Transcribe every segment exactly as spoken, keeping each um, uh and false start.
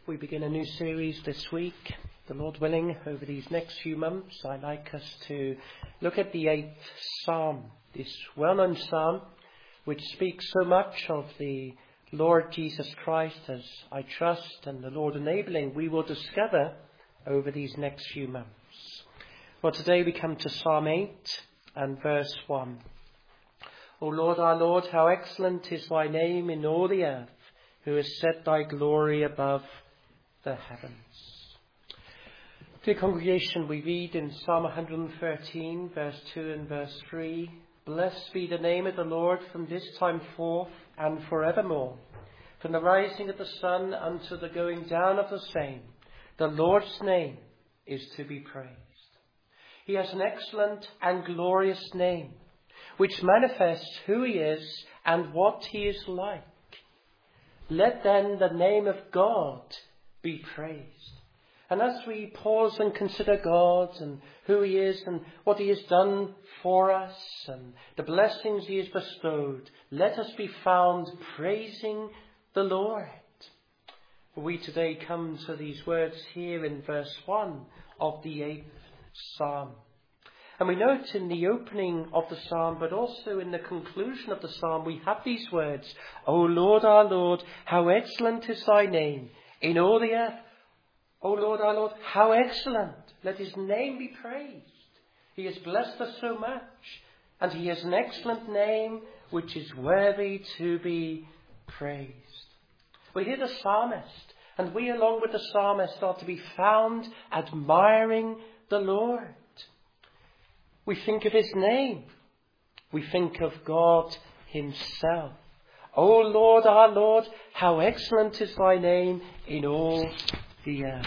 We begin a new series this week, the Lord willing, over these next few months. I'd like us to look at the eighth Psalm, this well-known Psalm, which speaks so much of the Lord Jesus Christ, as I trust, and the Lord enabling, we will discover over these next few months. Well, today we come to Psalm eight and verse one. O Lord, our Lord, how excellent is thy name in all the earth, who has set thy glory above the heavens. Dear congregation, we read in Psalm one hundred thirteen, verse two and verse three, Blessed be the name of the Lord from this time forth and forevermore. From the rising of the sun unto the going down of the same, the Lord's name is to be praised. He has an excellent and glorious name, which manifests who he is and what he is like. Let then the name of God be praised. And as we pause and consider God and who he is and what he has done for us and the blessings he has bestowed, let us be found praising the Lord. We today come to these words here in verse one of the eighth Psalm. And we note in the opening of the psalm, but also in the conclusion of the psalm, we have these words, O Lord, our Lord, how excellent is thy name in all the earth. O Lord, our Lord, how excellent. Let his name be praised. He has blessed us so much, and he has an excellent name which is worthy to be praised. We hear the psalmist, and we along with the psalmist are to be found admiring the Lord. We think of his name. We think of God himself. O Lord, our Lord, how excellent is thy name in all the earth.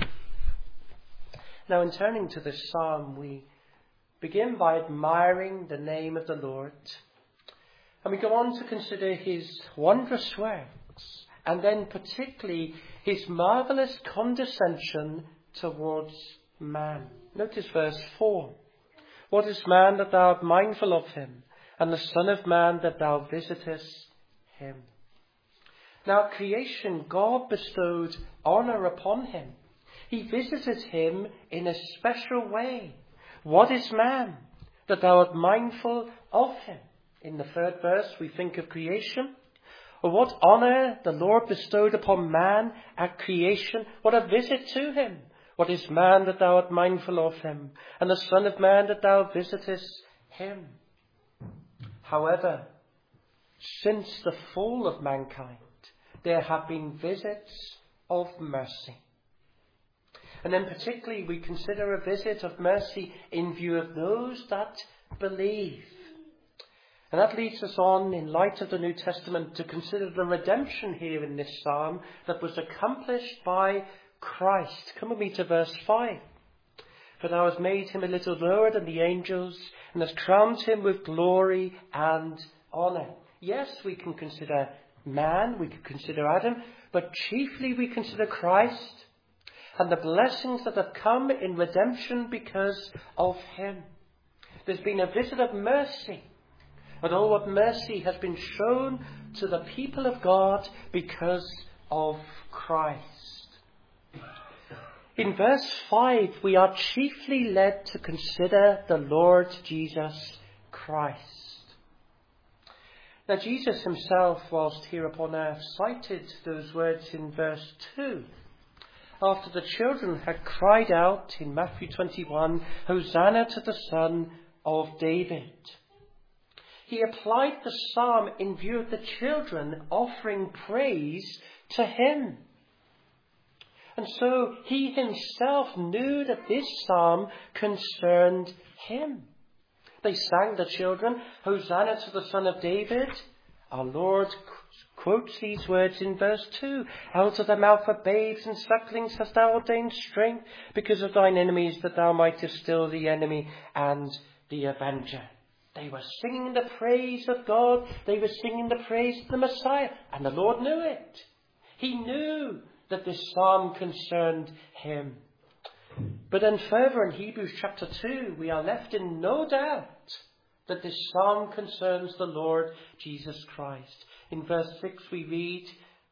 Now, in turning to this psalm, we begin by admiring the name of the Lord. And we go on to consider his wondrous works, and then particularly his marvellous condescension towards man. Notice verse four. What is man that thou art mindful of him, and the Son of Man that thou visitest him? Now, at creation, God bestowed honour upon him. He visited him in a special way. What is man that thou art mindful of him? In the third verse, we think of creation. Or what honour the Lord bestowed upon man at creation. What a visit to him. What is man that thou art mindful of him, and the Son of Man that thou visitest him? However, since the fall of mankind, there have been visits of mercy. And then particularly we consider a visit of mercy in view of those that believe. And that leads us on, in light of the New Testament, to consider the redemption here in this psalm that was accomplished by Christ. Come with me to verse five. For thou hast made him a little lower than the angels, and hast crowned him with glory and honour. Yes, we can consider man, we can consider Adam, but chiefly we consider Christ and the blessings that have come in redemption because of him. There's been a visit of mercy, and all what mercy has been shown to the people of God because of Christ. In verse five, we are chiefly led to consider the Lord Jesus Christ. Now, Jesus himself, whilst here upon earth, cited those words in verse two. After the children had cried out in Matthew twenty-one, Hosanna to the Son of David. He applied the psalm in view of the children offering praise to him. And so he himself knew that this psalm concerned him. They sang, the children, Hosanna to the Son of David. Our Lord quotes these words in verse two. Out of the mouth of babes and sucklings hast thou ordained strength, because of thine enemies, that thou mightest still the enemy and the avenger. They were singing the praise of God. They were singing the praise of the Messiah. And the Lord knew it. He knew that this psalm concerned him. But then further in Hebrews chapter two, we are left in no doubt that this psalm concerns the Lord Jesus Christ. In verse six we read,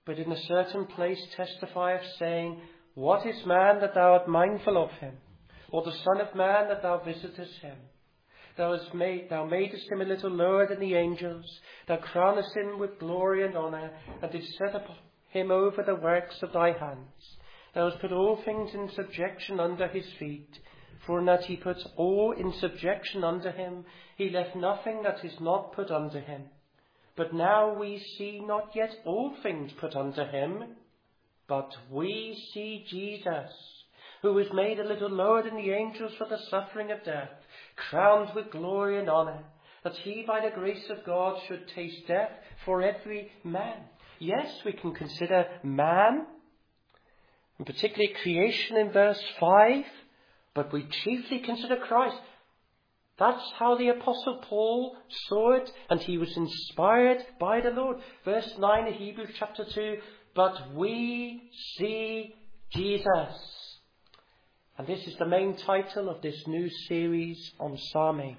but in a certain place testifieth, saying, What is man that thou art mindful of him? Or the Son of Man that thou visitest him? Thou hast made, thou madest him a little lower than the angels. Thou crownest him with glory and honour, and didst set up him over the works of thy hands. Thou hast put all things in subjection under his feet. For in that he put all in subjection under him, he left nothing that is not put under him. But now we see not yet all things put under him, but we see Jesus, who was made a little lower than the angels for the suffering of death, crowned with glory and honour, that he by the grace of God should taste death for every man. Yes, we can consider man, and particularly creation in verse five, but we chiefly consider Christ. That's how the Apostle Paul saw it, and he was inspired by the Lord. Verse nine of Hebrews chapter two, but we see Jesus. And this is the main title of this new series on Psalm eight.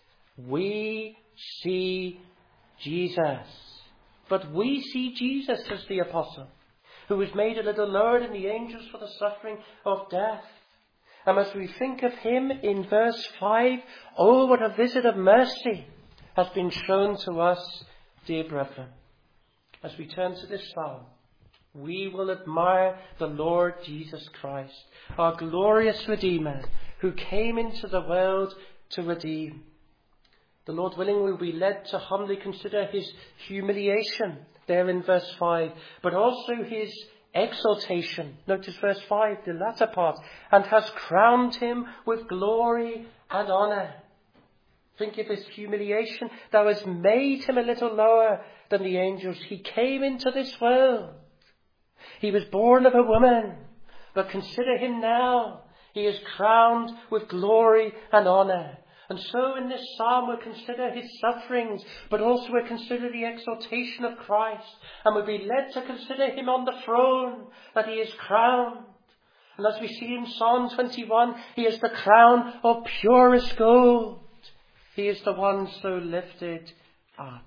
We see Jesus. But we see Jesus, says the Apostle, who was made a little lower than the angels for the suffering of death. And as we think of him in verse five, oh, what a visit of mercy has been shown to us, dear brethren. As we turn to this psalm, we will admire the Lord Jesus Christ, our glorious Redeemer, who came into the world to redeem. The Lord willing, will be led to humbly consider his humiliation there in verse five, but also his exaltation. Notice verse five, the latter part, and has crowned him with glory and honour. Think of his humiliation. Thou hast made him a little lower than the angels. He came into this world. He was born of a woman, but consider him now. He is crowned with glory and honour. And so in this psalm we'll consider his sufferings, but also we'll consider the exaltation of Christ. And we'll be led to consider him on the throne, that he is crowned. And as we see in Psalm twenty-one, he is the crown of purest gold. He is the one so lifted up.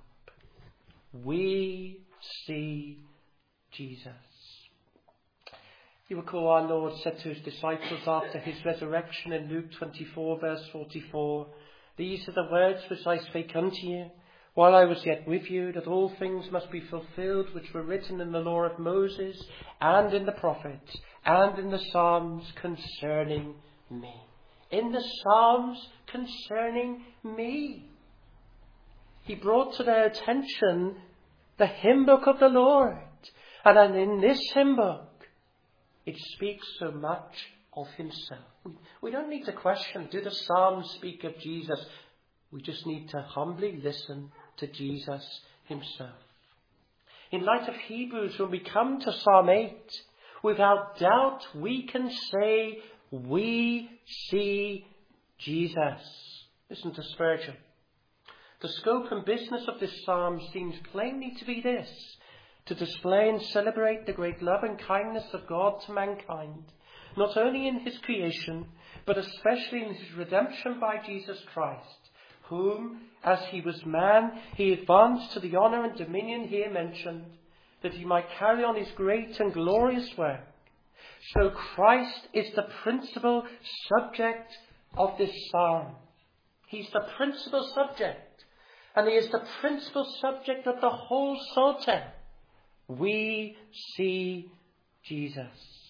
We see Jesus. You recall our Lord said to his disciples after his resurrection in Luke twenty-four verse forty-four, These are the words which I spake unto you, while I was yet with you, that all things must be fulfilled which were written in the law of Moses, and in the prophets, and in the Psalms concerning me. In the Psalms concerning me. He brought to their attention the hymn book of the Lord. And in this hymn book, it speaks so much of himself. We, we don't need to question, do the Psalms speak of Jesus? We just need to humbly listen to Jesus himself. In light of Hebrews, when we come to Psalm eight, without doubt we can say, we see Jesus. Listen to Spurgeon. The scope and business of this psalm seems plainly to be this: to display and celebrate the great love and kindness of God to mankind, not only in his creation, but especially in his redemption by Jesus Christ, whom, as he was man, he advanced to the honour and dominion here mentioned, that he might carry on his great and glorious work. So Christ is the principal subject of this psalm. He's the principal subject, and he is the principal subject of the whole Psalter. We see Jesus.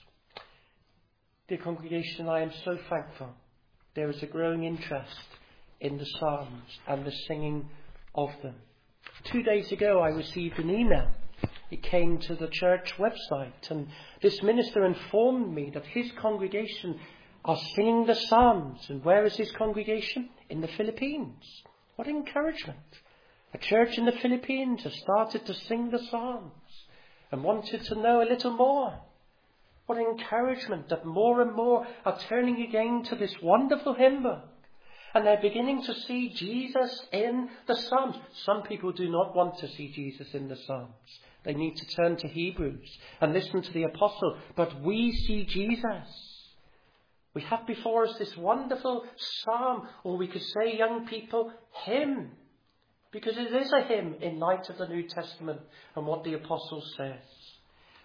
Dear congregation, I am so thankful there is a growing interest in the Psalms and the singing of them. Two days ago I received an email. It came to the church website, and this minister informed me that his congregation are singing the Psalms. And where is his congregation? In the Philippines. What encouragement. A church in the Philippines has started to sing the Psalms and wanted to know a little more. What encouragement that more and more are turning again to this wonderful hymn book. And they're beginning to see Jesus in the Psalms. Some people do not want to see Jesus in the Psalms. They need to turn to Hebrews and listen to the apostle. But we see Jesus. We have before us this wonderful psalm, or we could say, young people, hymn. Because it is a hymn in light of the New Testament and what the apostle says.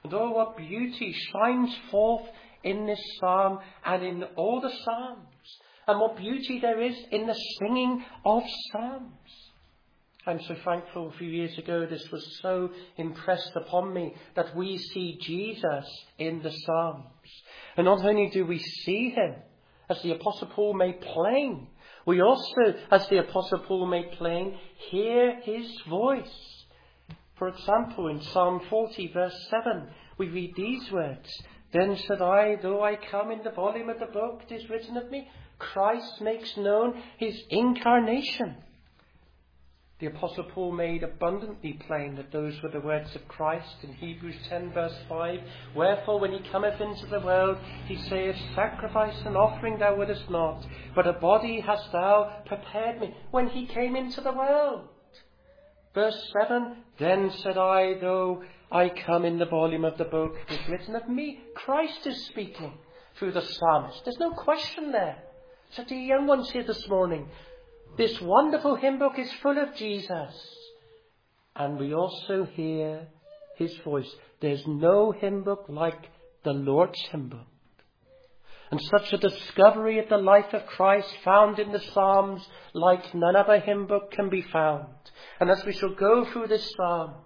And oh, what beauty shines forth in this psalm and in all the psalms. And what beauty there is in the singing of psalms. I'm so thankful a few years ago this was so impressed upon me that we see Jesus in the psalms. And not only do we see him, as the Apostle Paul made plain, we also, as the Apostle Paul made plain, hear his voice. For example, in Psalm forty verse seven, we read these words, "Then said I, though I come in the volume of the book, it is written of me, Christ makes known his incarnation." The Apostle Paul made abundantly plain that those were the words of Christ in Hebrews ten verse five. "Wherefore when he cometh into the world, he saith, Sacrifice and offering thou wouldest not, but a body hast thou prepared me." When he came into the world. Verse seven, "Then said I, though I come in the volume of the book, it is written of me." Christ is speaking through the psalmist. There's no question there. So to the young ones here this morning, this wonderful hymn book is full of Jesus. And we also hear his voice. There's no hymn book like the Lord's hymn book. And such a discovery of the life of Christ found in the Psalms like none other hymn book can be found. And as we shall go through this psalm,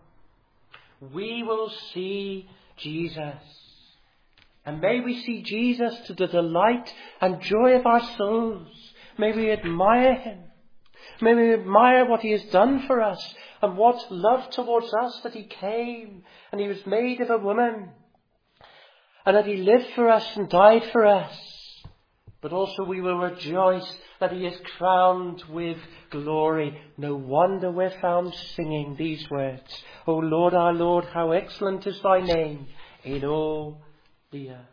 we will see Jesus. And may we see Jesus to the delight and joy of our souls. May we admire him. May we admire what he has done for us and what love towards us, that he came and he was made of a woman and that he lived for us and died for us. But also we will rejoice that he is crowned with glory. No wonder we're found singing these words. "O Lord, our Lord, how excellent is thy name in all the earth."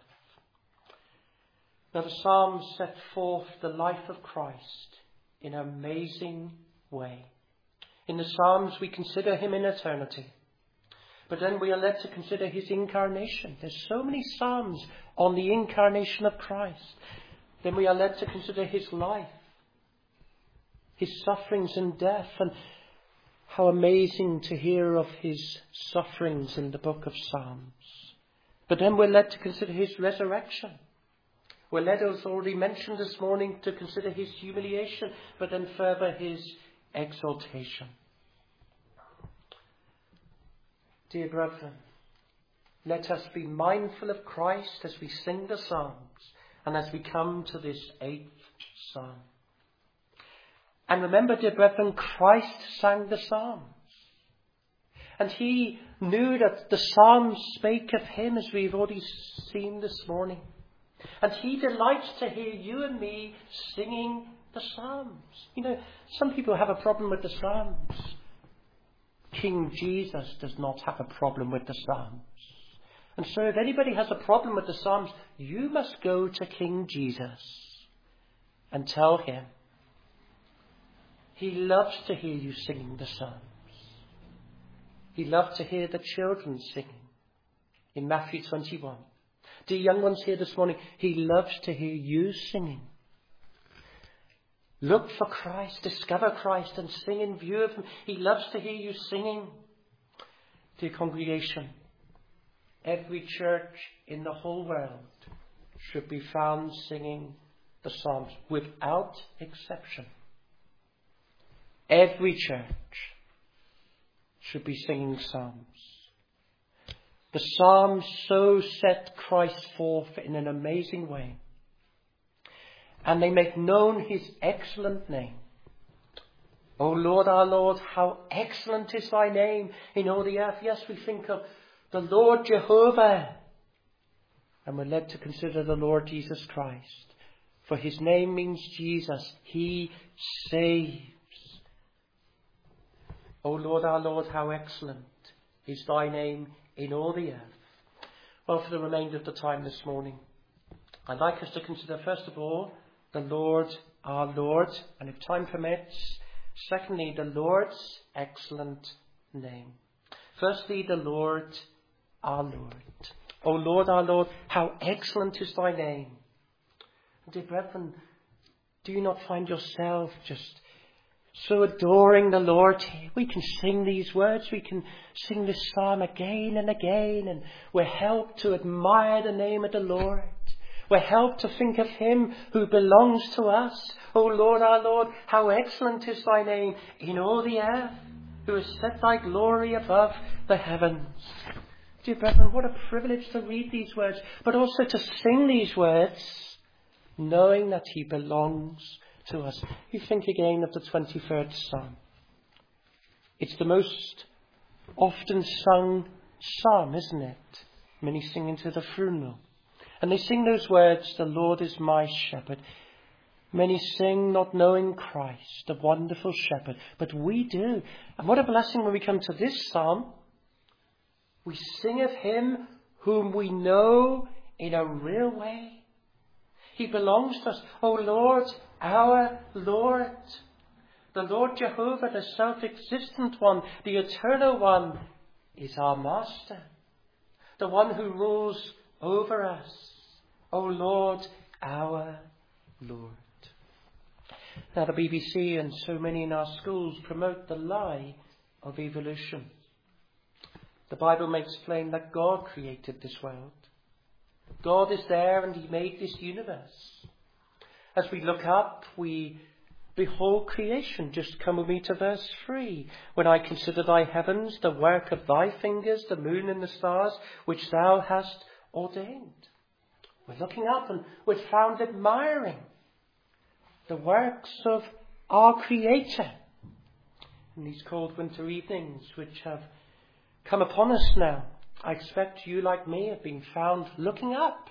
Now the Psalms set forth the life of Christ in an amazing way. In the Psalms we consider him in eternity. But then we are led to consider his incarnation. There's so many Psalms on the incarnation of Christ. Then we are led to consider his life, his sufferings and death, and how amazing to hear of his sufferings in the book of Psalms. But then we're led to consider his resurrection. We're led, as already mentioned this morning, to consider his humiliation, but then further his exaltation. Dear brethren, let us be mindful of Christ as we sing the Psalms and as we come to this eighth Psalm. And remember, dear brethren, Christ sang the Psalms. And he knew that the Psalms spake of him, as we've already seen this morning. And he delights to hear you and me singing the Psalms. You know, some people have a problem with the Psalms. King Jesus does not have a problem with the Psalms. And so if anybody has a problem with the Psalms, you must go to King Jesus and tell him. He loves to hear you singing the Psalms. He loved to hear the children singing in Matthew twenty-one. Dear young ones here this morning, he loves to hear you singing. Look for Christ, discover Christ and sing in view of him. He loves to hear you singing. Dear congregation, every church in the whole world should be found singing the Psalms without exception. Every church should be singing Psalms. The Psalms so set Christ forth in an amazing way. And they make known his excellent name. O Lord, our Lord, how excellent is thy name in all the earth. Yes, we think of the Lord Jehovah. And we're led to consider the Lord Jesus Christ. For his name means Jesus. He saves. O Lord, our Lord, how excellent is thy name in all the earth. Well, for the remainder of the time this morning, I'd like us to consider, first of all, the Lord, our Lord, and if time permits, secondly, the Lord's excellent name. Firstly, the Lord, our Lord. O Lord, our Lord, how excellent is thy name. Dear brethren, do you not find yourself just so adoring the Lord. We can sing these words. We can sing this psalm again and again. And we're helped to admire the name of the Lord. We're helped to think of him who belongs to us. O Lord, our Lord, how excellent is thy name in all the earth, who has set thy glory above the heavens. Dear brethren, what a privilege to read these words, but also to sing these words, knowing that he belongs to us. You think again of the twenty-third Psalm. It's the most often sung psalm, isn't it? Many sing into the funeral. And they sing those words, the Lord is my shepherd. Many sing not knowing Christ, the wonderful shepherd. But we do. And what a blessing when we come to this psalm. We sing of him whom we know in a real way. He belongs to us. O Lord, our Lord. The Lord Jehovah, the self-existent one, the eternal one, is our master. The one who rules over us. O Lord, our Lord. Now the B B C and so many in our schools promote the lie of evolution. The Bible makes plain that God created this world. God is there and he made this universe. As we look up, we behold creation. Just come with me to verse three. When I consider thy heavens, the work of thy fingers, the moon and the stars, which thou hast ordained. We're looking up and we're found admiring the works of our Creator. In these cold winter evenings which have come upon us now, I expect you, like me, have been found looking up.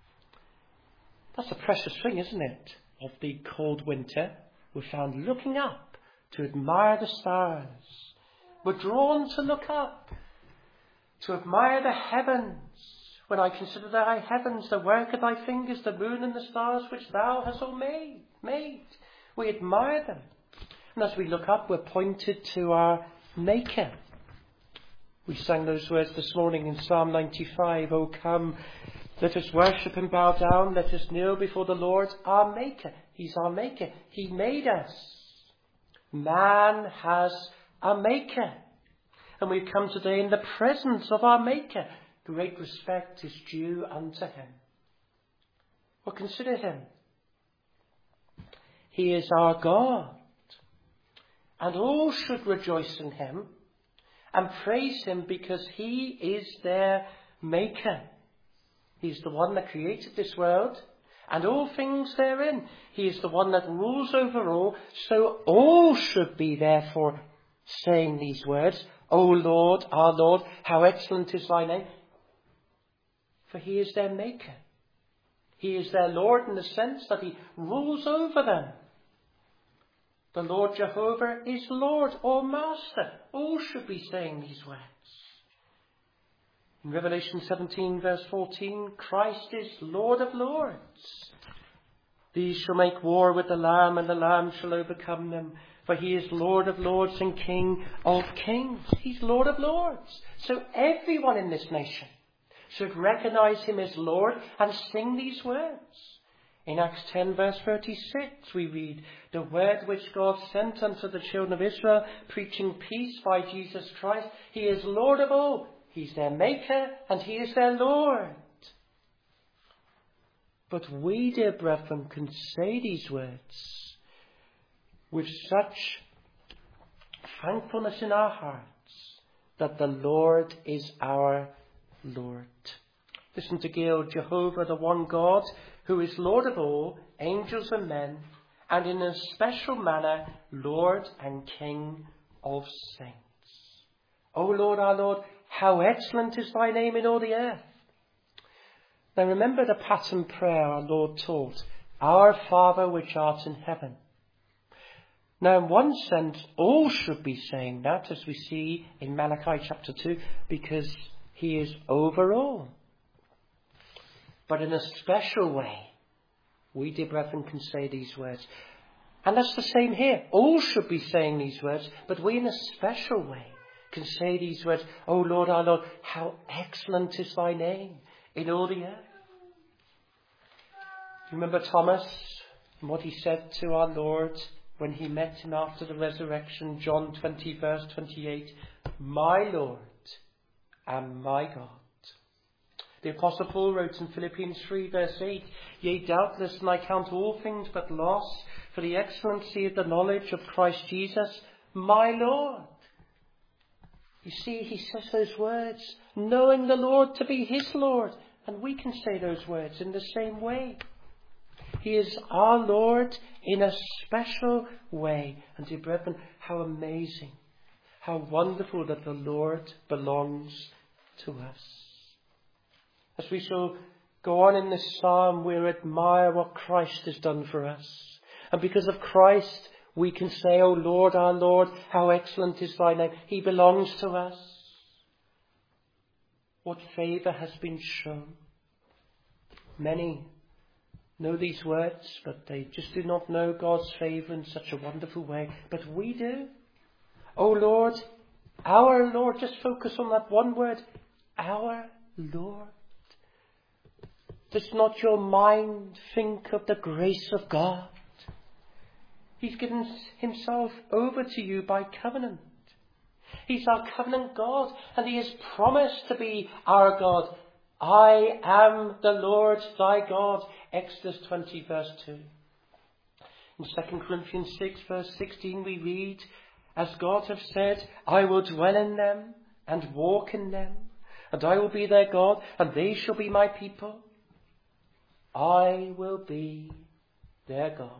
That's a precious thing, isn't it? Of the cold winter, we're found looking up to admire the stars. We're drawn to look up, to admire the heavens. When I consider thy heavens, the work of thy fingers, the moon and the stars which thou hast all made, made. We admire them. And as we look up, we're pointed to our Maker. We sang those words this morning in Psalm ninety-five. Oh, come, let us worship and bow down. Let us kneel before the Lord, our Maker. He's our Maker. He made us. Man has a Maker. And we've come today in the presence of our Maker. Great respect is due unto him. Well, consider him. He is our God. And all should rejoice in him and praise him because he is their Maker. He's the one that created this world and all things therein. He is the one that rules over all. So all should be therefore saying these words, O Lord, our Lord, how excellent is thy name. For he is their Maker. He is their Lord in the sense that he rules over them. The Lord Jehovah is Lord or Master. All should be saying these words. In Revelation seventeen verse fourteen, Christ is Lord of lords. These shall make war with the Lamb, and the Lamb shall overcome them. For he is Lord of lords and King of kings. He's Lord of lords. So everyone in this nation should recognize him as Lord and sing these words. In Acts ten verse thirty-six we read, the word which God sent unto the children of Israel, preaching peace by Jesus Christ. He is Lord of all. He's their Maker and he is their Lord. But we, dear brethren, can say these words with such thankfulness in our hearts that the Lord is our Lord. Listen to Gail. Jehovah, the one God, who is Lord of all, angels and men, and in a special manner, Lord and King of saints. O Lord, our Lord, how excellent is thy name in all the earth. Now remember the pattern prayer our Lord taught, Our Father which art in heaven. Now in one sense, all should be saying that, as we see in Malachi chapter two, because he is over all. But in a special way, we, dear brethren, can say these words. And that's the same here. All should be saying these words, but we in a special way can say these words. O Lord, our Lord, how excellent is thy name in all the earth. Do you remember Thomas and what he said to our Lord when he met him after the resurrection, John twenty verse twenty-eight, my Lord and my God. The Apostle Paul wrote in Philippians three verse eight, yea, doubtless, and I count all things but loss for the excellency of the knowledge of Christ Jesus, my Lord. You see, he says those words, knowing the Lord to be his Lord. And we can say those words in the same way. He is our Lord in a special way. And dear brethren, how amazing, how wonderful that the Lord belongs to us. As we shall go on in this psalm, we'll admire what Christ has done for us. And because of Christ, we can say, O Lord, our Lord, how excellent is thy name. He belongs to us. What favour has been shown. Many know these words, but they just do not know God's favour in such a wonderful way. But we do. O Lord, our Lord. Just focus on that one word. Our Lord. Does not your mind think of the grace of God? He's given himself over to you by covenant. He's our covenant God, and he has promised to be our God. I am the Lord thy God. Exodus twenty verse two. In Second Corinthians six verse sixteen we read, as God hath said, I will dwell in them and walk in them, and I will be their God, and they shall be my people. I will be their God.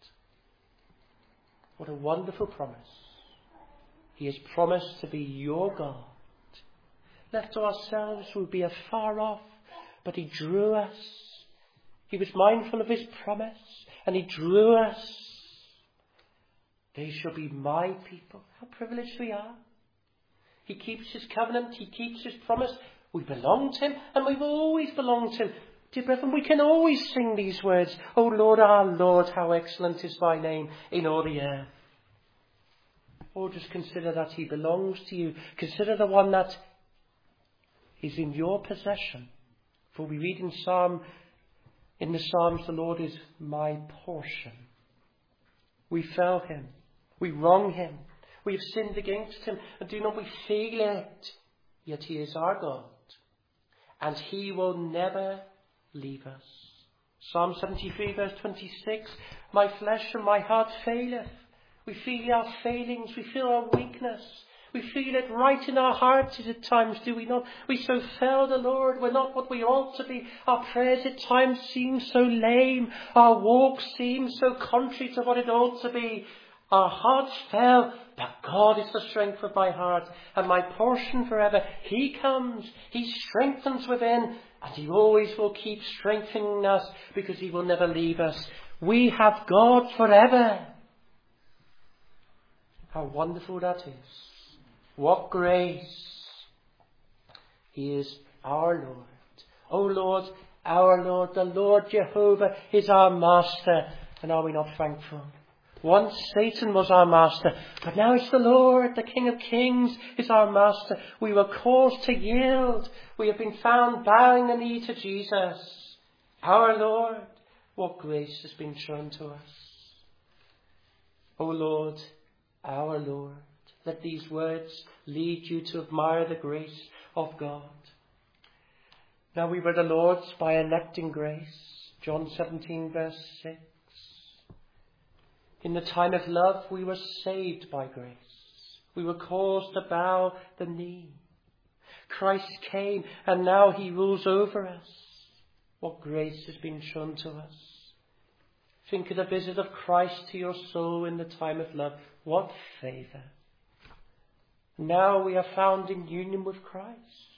What a wonderful promise. He has promised to be your God. Left to ourselves, we'll be afar off, but he drew us. He was mindful of his promise, and he drew us. They shall be my people. How privileged we are. He keeps his covenant, he keeps his promise. We belong to him, and we will always belong to him. Dear brethren, we can always sing these words. O Lord, our Lord, how excellent is thy name in all the earth. Or just consider that he belongs to you. Consider the one that is in your possession. For we read in Psalm, in the Psalms, the Lord is my portion. We fail him. We wrong him. We have sinned against him. And do not we feel it? Yet he is our God. And he will never leave us. Psalm seventy-three verse twenty-six, my flesh and my heart faileth. We feel our failings, we feel our weakness. We feel it right in our hearts at times, do we not? We so fail the Lord, we're not what we ought to be. Our prayers at times seem so lame. Our walk seems so contrary to what it ought to be. Our hearts fail, but God is the strength of my heart and my portion forever. He comes, he strengthens within, and he always will keep strengthening us because he will never leave us. We have God forever. How wonderful that is. What grace. He is our Lord. O Lord, our Lord, the Lord Jehovah is our master. And are we not thankful? Once Satan was our master, but now it's the Lord, the King of Kings, is our master. We were caused to yield. We have been found bowing the knee to Jesus, our Lord. What grace has been shown to us. O Lord, our Lord, let these words lead you to admire the grace of God. Now we were the Lord's by electing grace. John seventeen verse six. In the time of love, we were saved by grace. We were caused to bow the knee. Christ came, and now he rules over us. What grace has been shown to us. Think of the visit of Christ to your soul in the time of love. What favour. Now we are found in union with Christ.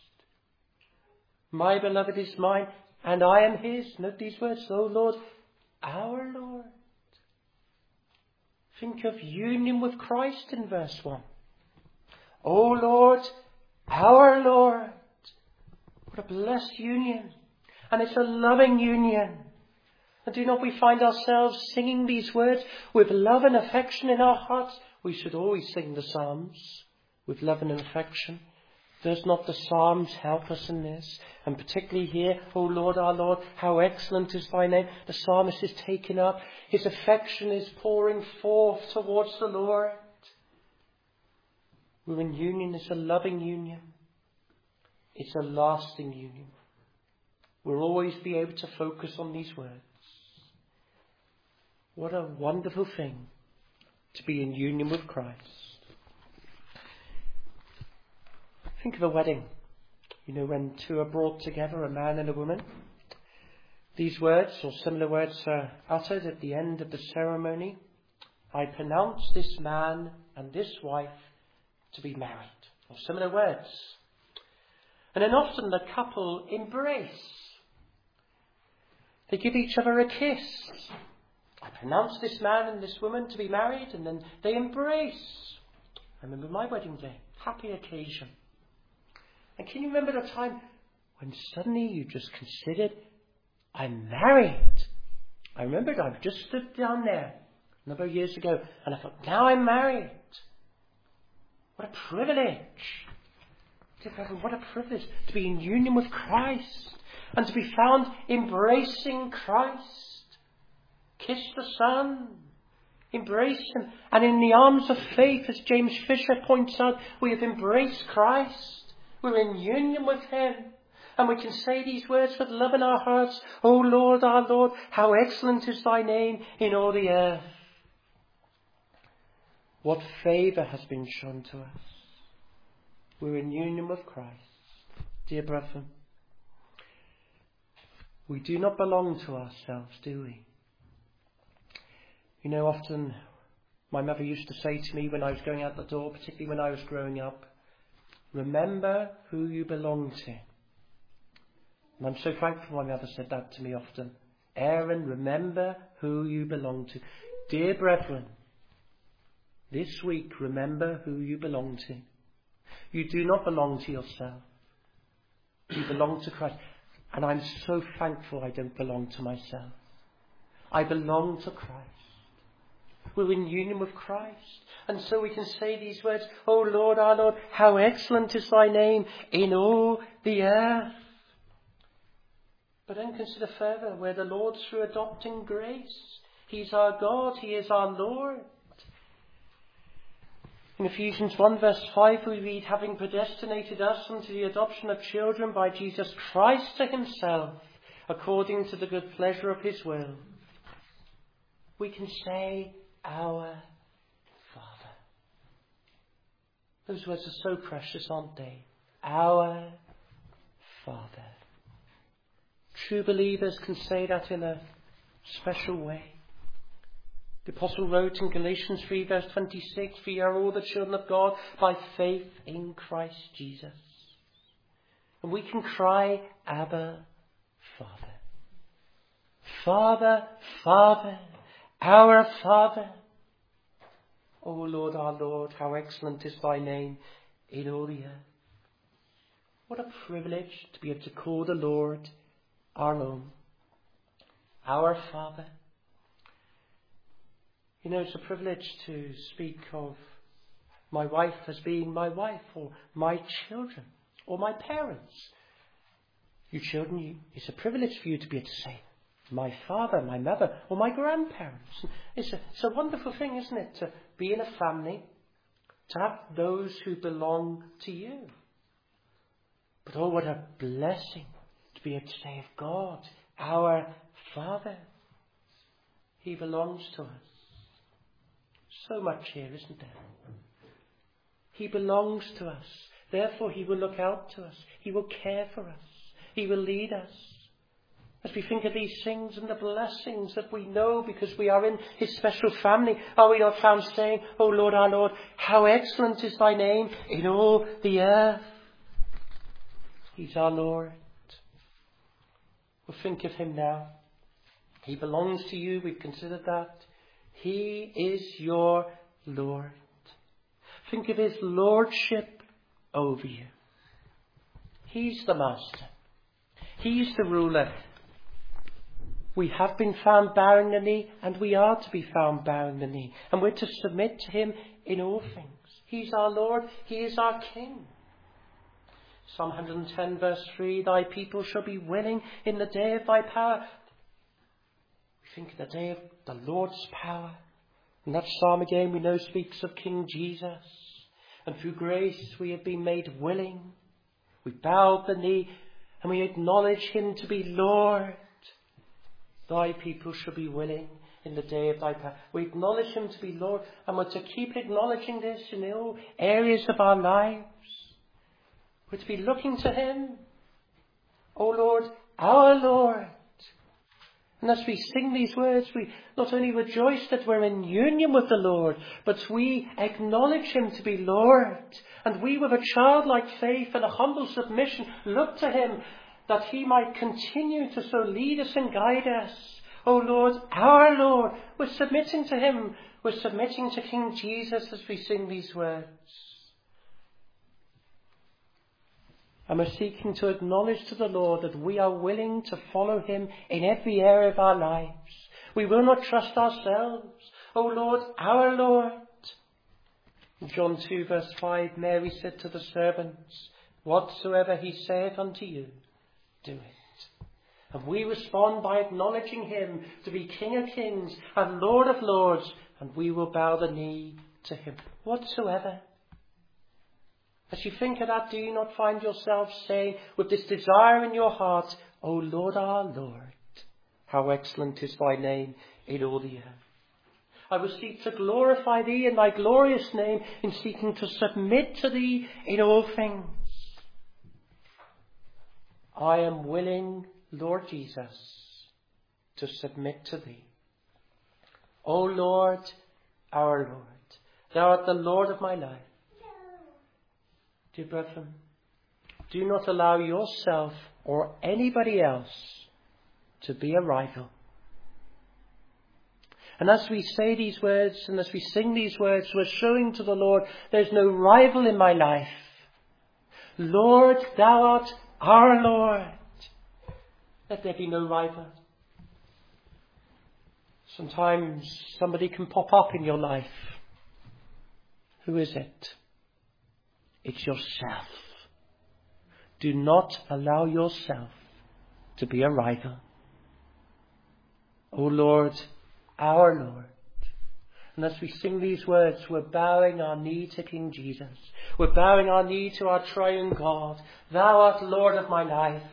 My beloved is mine, and I am his. Note these words, O Lord, our Lord. Think of union with Christ in verse one. O Lord, our Lord. What a blessed union. And it's a loving union. And do not we find ourselves singing these words with love and affection in our hearts? We should always sing the Psalms with love and affection. Does not the Psalms help us in this? And particularly here, O Lord, our Lord, how excellent is thy name. The psalmist is taken up. His affection is pouring forth towards the Lord. We're in union. It's a loving union. It's a lasting union. We'll always be able to focus on these words. What a wonderful thing to be in union with Christ. Think of a wedding. You know, when two are brought together, a man and a woman. These words or similar words are uttered at the end of the ceremony. I pronounce this man and this wife to be married. Or similar words. And then often the couple embrace. They give each other a kiss. I pronounce this man and this woman to be married, and then they embrace. I remember my wedding day. Happy occasion. And can you remember the time when suddenly you just considered, I'm married? I remembered I just stood down there a number of years ago, and I thought, now I'm married. What a privilege. Dear brethren, what a privilege to be in union with Christ and to be found embracing Christ. Kiss the Son. Embrace Him. And in the arms of faith, as James Fisher points out, we have embraced Christ. We're in union with Him. And we can say these words with love in our hearts. O Lord, our Lord, how excellent is thy name in all the earth. What favour has been shown to us. We're in union with Christ. Dear brethren, we do not belong to ourselves, do we? You know, often my mother used to say to me when I was going out the door, particularly when I was growing up, remember who you belong to. And I'm so thankful my mother said that to me often. Aaron, remember who you belong to. Dear brethren, this week remember who you belong to. You do not belong to yourself. You belong to Christ. And I'm so thankful I don't belong to myself. I belong to Christ. We're in union with Christ. And so we can say these words, O Lord, our Lord, how excellent is thy name in all the earth. But then consider further where the Lord through adopting grace. He's our God. He is our Lord. In Ephesians one verse five we read, having predestinated us unto the adoption of children by Jesus Christ to Himself, according to the good pleasure of His will. We can say, our Father. Those words are so precious, aren't they? Our Father. True believers can say that in a special way. The Apostle wrote in Galatians three verse twenty-six, for ye are all the children of God by faith in Christ Jesus. And we can cry, Abba, Father. Father, Father, our Father. O Lord, our Lord, how excellent is thy name in all the earth. What a privilege to be able to call the Lord our own. Our Father. You know, it's a privilege to speak of my wife as being my wife, or my children, or my parents. You children, you, it's a privilege for you to be able to say, my father, my mother, or my grandparents. It's a, it's a wonderful thing, isn't it, to be in a family, to have those who belong to you. But oh, what a blessing to be able to say of God, our Father. He belongs to us. So much here, isn't there? He belongs to us. Therefore, He will look out to us. He will care for us. He will lead us. As we think of these things and the blessings that we know because we are in His special family, are we not found saying, O Lord, our Lord, how excellent is thy name in all the earth. He's our Lord. Well, think of Him now. He belongs to you. We've considered that. He is your Lord. Think of His lordship over you. He's the master. He's the ruler. We have been found bowing the knee, and we are to be found bowing the knee. And we're to submit to Him in all things. He's our Lord. He is our King. Psalm one hundred ten verse three, thy people shall be willing in the day of thy power. We think of the day of the Lord's power. And that psalm again we know speaks of King Jesus. And through grace we have been made willing. We bowed the knee and we acknowledge him to be Lord. Thy people shall be willing in the day of thy power. We acknowledge him to be Lord, and we're to keep acknowledging this in all areas of our lives. We're to be looking to him. O Lord, our Lord. And as we sing these words, we not only rejoice that we're in union with the Lord, but we acknowledge him to be Lord. And we, with a childlike faith and a humble submission, look to him that he might continue to so lead us and guide us. O Lord, our Lord, we're submitting to him. We're submitting to King Jesus as we sing these words. And we're seeking to acknowledge to the Lord that we are willing to follow him in every area of our lives. We will not trust ourselves. O Lord, our Lord. In John two verse five, Mary said to the servants, whatsoever he saith unto you, do it. And we respond by acknowledging him to be King of kings and Lord of lords, and we will bow the knee to him. Whatsoever. As you think of that, do you not find yourself saying with this desire in your heart, O Lord, our Lord, how excellent is thy name in all the earth. I will seek to glorify thee in thy glorious name, in seeking to submit to thee in all things. I am willing, Lord Jesus, to submit to thee. O Lord, our Lord, thou art the Lord of my life. Dear brethren, do not allow yourself or anybody else to be a rival. And as we say these words and as we sing these words, we're showing to the Lord there's no rival in my life. Lord, thou art our Lord. Let there be no rival. Sometimes somebody can pop up in your life. Who is it? It's yourself. Do not allow yourself to be a rival. O Lord, our Lord. And as we sing these words, we're bowing our knee to King Jesus. We're bowing our knee to our triune God. Thou art Lord of my life.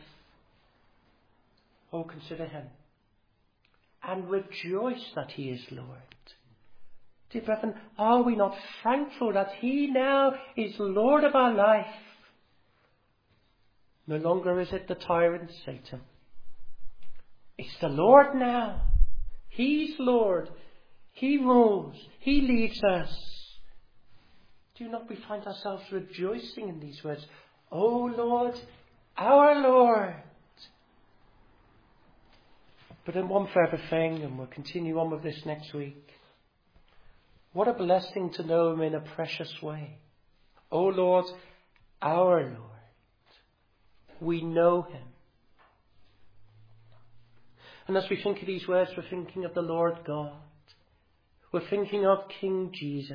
Oh, consider him. And rejoice that he is Lord. Dear brethren, are we not thankful that he now is Lord of our life? No longer is it the tyrant Satan. It's the Lord now. He's Lord. He rules. He leads us. Do not we find ourselves rejoicing in these words? O Lord, our Lord. But then one further thing, and we'll continue on with this next week. What a blessing to know him in a precious way. O Lord, our Lord. We know him. And as we think of these words, we're thinking of the Lord God. We're thinking of King Jesus.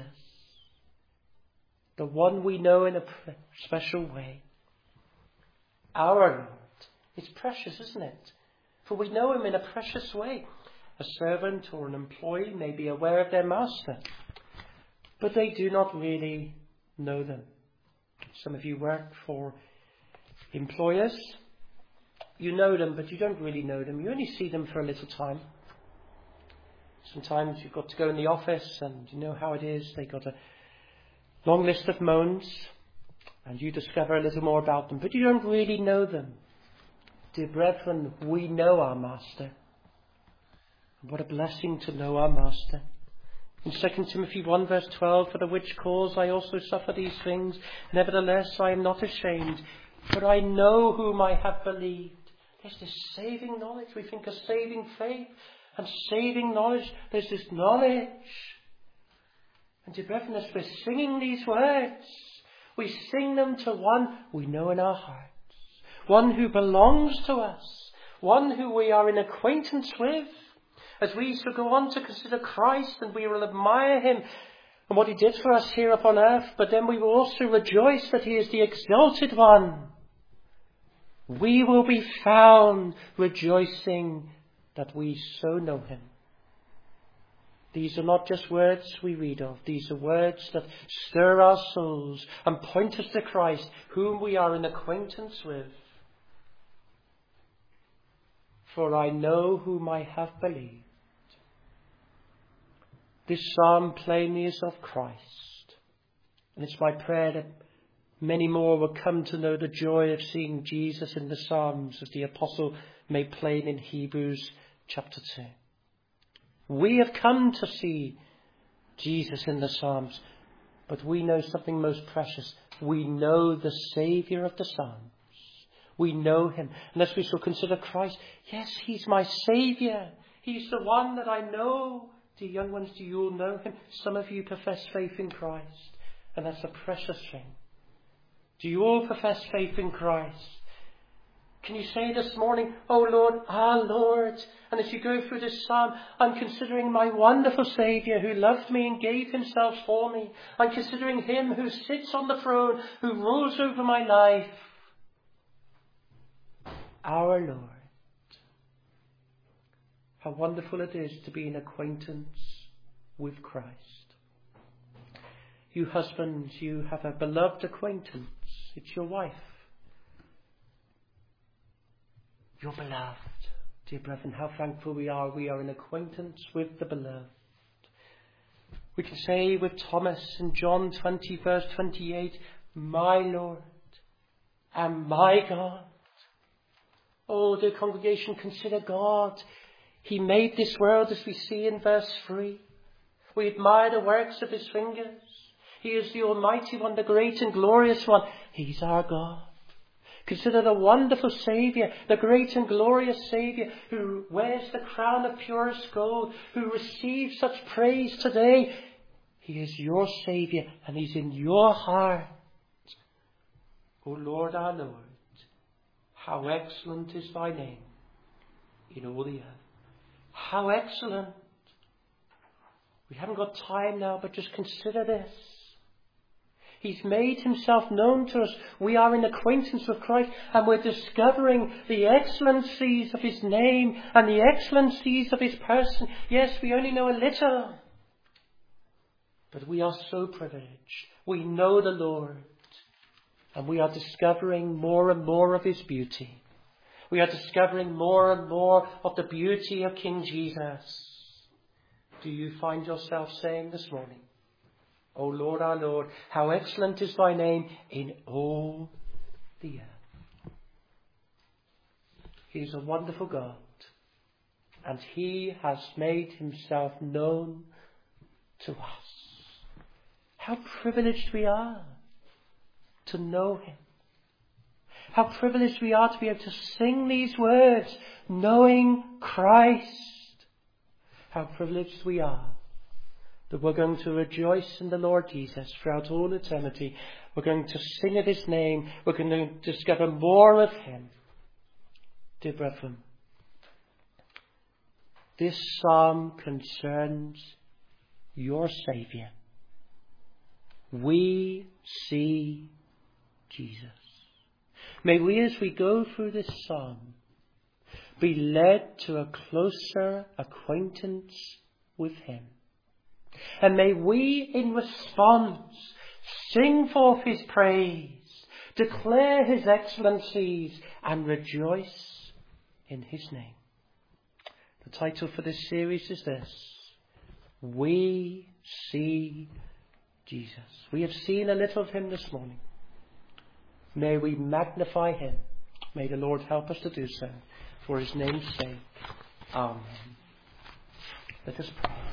The one we know in a special way. Our Lord. It's precious, isn't it? For we know him in a precious way. A servant or an employee may be aware of their master, but they do not really know them. Some of you work for employers. You know them, but you don't really know them. You only see them for a little time. Sometimes you've got to go in the office and you know how it is. They've got a long list of moans and you discover a little more about them, but you don't really know them. Dear brethren, we know our Master. What a blessing to know our Master. In Second Timothy one verse twelve, for the which cause I also suffer these things, nevertheless I am not ashamed, for I know whom I have believed. There's this saving knowledge. We think of saving faith and saving knowledge. There's this knowledge. And dear brethren, as we're singing these words, we sing them to one we know in our hearts. One who belongs to us. One who we are in acquaintance with. As we shall go on to consider Christ, and we will admire him and what he did for us here upon earth, but then we will also rejoice that he is the exalted one. We will be found rejoicing that we so know him. These are not just words we read of. These are words that stir our souls and point us to Christ, whom we are in acquaintance with. For I know whom I have believed. This psalm plainly is of Christ. And it's my prayer that many more will come to know the joy of seeing Jesus in the Psalms, as the apostle made plain in Hebrews chapter two. We have come to see Jesus in the Psalms, but we know something most precious. We know the Saviour of the Psalms. We know him. And as we shall consider Christ, yes, he's my Saviour. He's the one that I know. Dear young ones, do you all know him? Some of you profess faith in Christ, and that's a precious thing. Do you all profess faith in Christ? Can you say this morning, oh Lord, ah Lord, and as you go through this psalm, I'm considering my wonderful Saviour who loved me and gave himself for me. I'm considering him who sits on the throne, who rules over my life. Our Lord. How wonderful it is to be in acquaintance with Christ. You husbands, you have a beloved acquaintance. It's your wife. Your beloved. Dear brethren, how thankful we are. We are in acquaintance with the beloved. We can say with Thomas in John twenty verse twenty-eight, my Lord and my God. Oh, dear congregation, consider God. He made this world, as we see in verse three. We admire the works of his fingers. He is the Almighty One, the great and glorious One. He's our God. Consider the wonderful Saviour, the great and glorious Saviour, who wears the crown of purest gold, who receives such praise today. He is your Saviour, and he's in your heart. O Lord, our Lord, how excellent is thy name in all the earth. How excellent. We haven't got time now, but just consider this. He's made himself known to us. We are in acquaintance with Christ, and we're discovering the excellencies of his name and the excellencies of his person. Yes, we only know a little, but we are so privileged. We know the Lord, and we are discovering more and more of his beauty. We are discovering more and more of the beauty of King Jesus. Do you find yourself saying this morning, O Lord, our Lord, how excellent is thy name in all the earth. He is a wonderful God, and he has made himself known to us. How privileged we are to know him. How privileged we are to be able to sing these words, knowing Christ. How privileged we are that we're going to rejoice in the Lord Jesus throughout all eternity. We're going to sing of his name. We're going to discover more of him. Dear brethren, this psalm concerns your Saviour. We see Jesus. May we, as we go through this psalm, be led to a closer acquaintance with him. And may we, in response, sing forth his praise, declare his excellencies, and rejoice in his name. The title for this series is this: We See Jesus. We have seen a little of him this morning. May we magnify him. May the Lord help us to do so. For his name's sake. Amen. Let us pray.